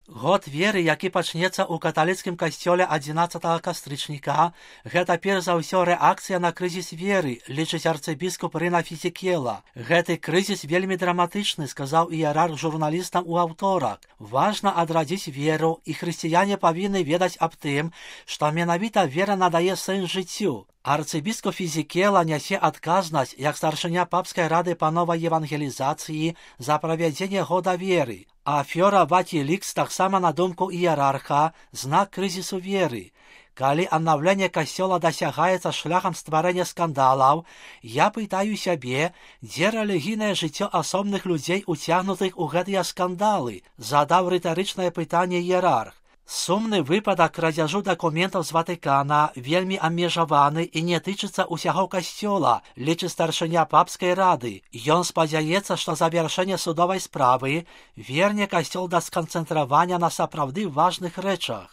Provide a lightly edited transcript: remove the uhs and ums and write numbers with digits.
Год веры, які пачнецца ў каталіцкім касцёле 11 кастрычніка, гэта перш за ўсё рэакцыя на крызіс веры, лічыць арцыбіскуп Рына Фізікела. Гэты крызіс вельмі драматычны, сказаў іерарх журналістам у аўторак. Важна адрадзіць веру, і хрысціяне павінны ведаць аб тым, што менавіта вера надае сэнс жыццю. Арцыбіскуп Фізікела нясе адказнасць як старшыня папскай рады па новай евангелізацыі за правядзенне года веры. Афёра Вакілікс таксама, на думку іерарха, знак крызісу веры. Калі аднаўленне касцёла дасягаецца шляхам стварэння скандалаў, я пытаю сябе, дзе рэлігійнае жыццё асобных людзей, уцягнутых у гэтыя скандалы, задаў рытарычнае пытанне іерарх. Сумны выпадак крадзяжу дакументаў з Ватыкана вельмі абмежаваны і не тычыцца ўсяго касцёла, лічыць старшыня папскай рады. Ён спадзяецца, што завяршэнне судовай справы верне касцёл да сканцэнтравання на сапраўды важных рэчах.